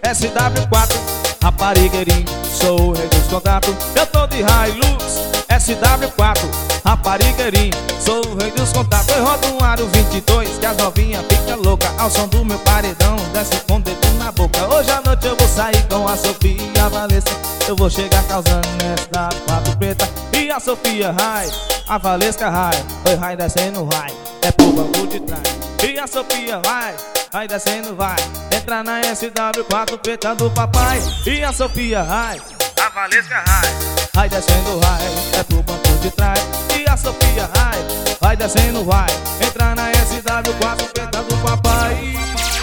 SW4, raparigueirinho, sou o rei dos contatos. Eu tô de Hilux, SW4, raparigueirinho, sou o rei dos contatos. Eu rodo um aro 22, que as novinhas fica louca ao som do meu paredão, desce com o dedo na boca. Hoje à noite eu vou sair com a Sofia e a Valesca. Eu vou chegar causando SW4 preta e a Sofia Rai, a Valesca Rai. Oi, Rai descendo, vai, é pro banco de trás. E a Sofia vai descendo, vai entrar na SW4 preta do papai. E a Sofia Rai, a Valesca vai descendo, vai, é pro banco de trás. E a Sofia vai descendo, vai entrar na SW4 preta do papai.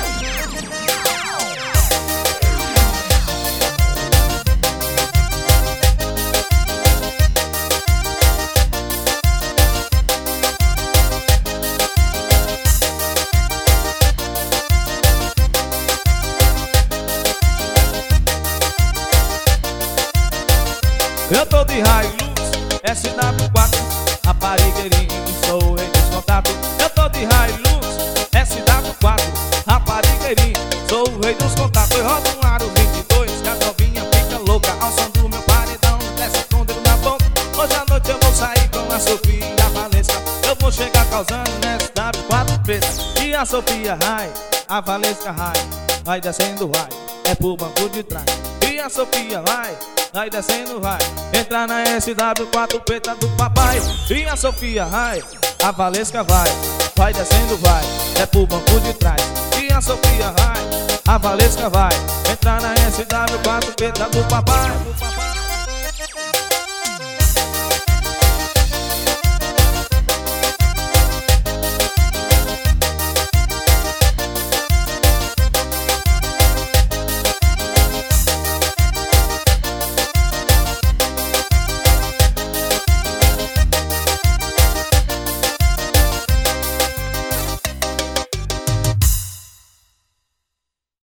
Eu tô de Hilux, SW4, raparigueirinho, sou o rei dos contatos. Eu tô de Hilux, SW4, raparigueirinho, sou o rei dos contatos. Eu rodo um aro 22, que a novinha fica louca ao som do meu paredão, desce com o dedo na boca. Hoje à noite eu vou sair com a Sofia e a Valesca. Eu vou chegar causando SW4 preta. E a Sofia a Valesca vai descendo, vai, é pro banco de trás. E a Sofia vai descendo, vai entrar na SW4 preta do papai. E a Sofia a Valesca vai descendo, vai, é pro banco de trás. E a Sofia a Valesca vai entrar na SW4 preta do papai.